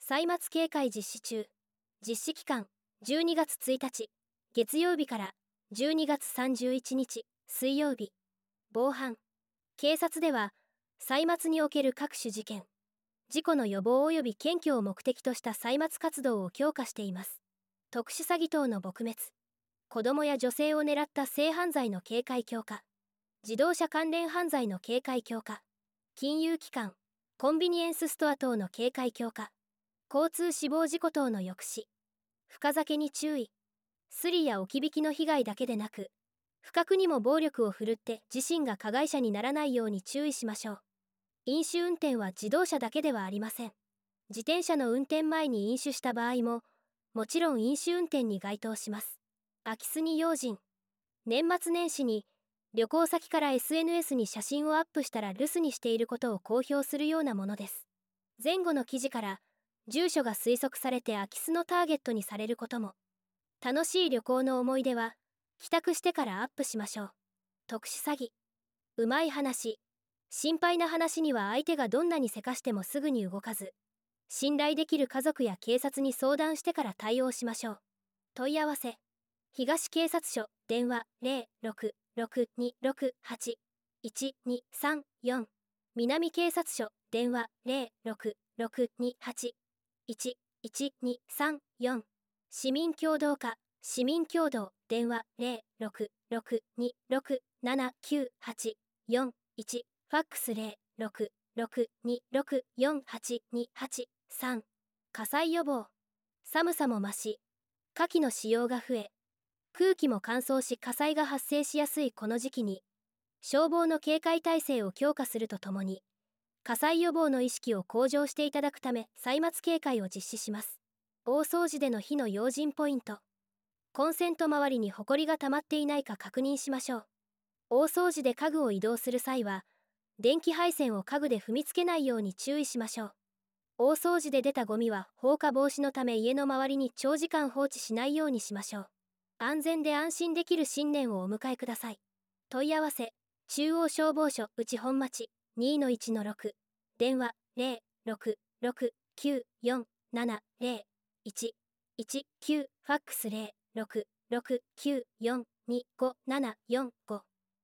歳末警戒実施中。実施期間、12月1日、月曜日から12月31日、水曜日。防犯。警察では、歳末における各種事件、事故の予防及び検挙を目的とした歳末活動を強化しています。特殊詐欺等の撲滅。子どもや女性を狙った性犯罪の警戒強化。自動車関連犯罪の警戒強化。金融機関、コンビニエンスストア等の警戒強化。交通死亡事故等の抑止。深酒に注意。スリや置き引きの被害だけでなく、不覚にも暴力を振るって自身が加害者にならないように注意しましょう。飲酒運転は自動車だけではありません。自転車の運転前に飲酒した場合も、もちろん飲酒運転に該当します。空き巣に用心。年末年始に、旅行先から SNS に写真をアップしたら留守にしていることを公表するようなものです。前後の記事から、住所が推測されて空き巣のターゲットにされることも。楽しい旅行の思い出は、帰宅してからアップしましょう。特殊詐欺。うまい話。心配な話には相手がどんなにせかしてもすぐに動かず、信頼できる家族や警察に相談してから対応しましょう。問い合わせ。東警察署、電話066-268-1234。南警察署、電話066-281-1124。市民協働課、市民協働、電話066-267-984-1。ファックス066-264-828-3。火災予防。寒さも増し、火器の使用が増え、空気も乾燥し火災が発生しやすいこの時期に、消防の警戒態勢を強化するとともに、火災予防の意識を向上していただくため、歳末警戒を実施します。大掃除での火の用心ポイント。コンセント周りにホコリが溜まっていないか確認しましょう。大掃除で家具を移動する際は、電気配線を家具で踏みつけないように注意しましょう。大掃除で出たゴミは放火防止のため家の周りに長時間放置しないようにしましょう。安全で安心できる新年をお迎えください。問い合わせ、中央消防署内本町 2-1-6。電話066-947-0119。ファックス066-942-5745。